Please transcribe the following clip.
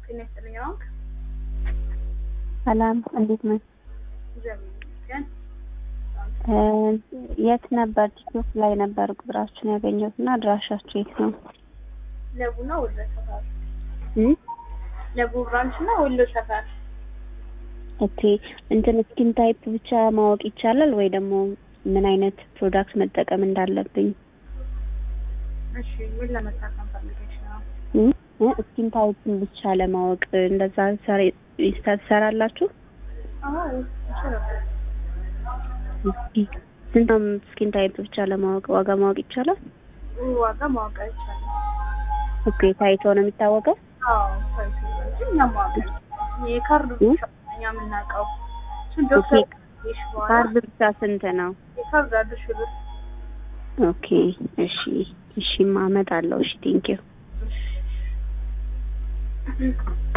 ጤና ይስጥልኝ ባንክ። ሰላም እንዴት ነህ? እግዚአብሔር ይመስገን። የት ነበር? ቲክቶክ ላይ ነበር ቁጥራችሁን ያገኘሁትና አድራሻችሁ የት ነው? ለቡ ነው ወሎ ሰፈር። ለቡ ብራንች ነው ወሎ ሰፈር። ኦኬ እንትን ስኪን ታይፕ ብቻ ማወቅ ይቻላል ወይ ደግሞ ምን አይነት ፕሮዳክት መጠቀም እንዳለብኝ? እሺ ምን ለመጠቀም ፈልገሽ ነው? ስኪን ታይፕን ብቻ ለማወቅ እንደዛ ትሰራላችሁ? አዎ ይችላል። ስንት ስኪን ታይፕ ብቻ ለማወቅ ዋጋ ማወቅ ይቻላል? ዋጋ ማወቅ ይቻላል። ኦኬ ታይቶ ነው የሚታወቀው? አዎ ታይቶ ነው የሚታወቀው። የካርድ ብቻ እኛ የምናውቀው ዶክተር ካርድ ብቻ ስንት ነው? የካርድ 1000 ብር። ኦኬ እሺ ማመጣለሁ። እሺ ቴንኪው።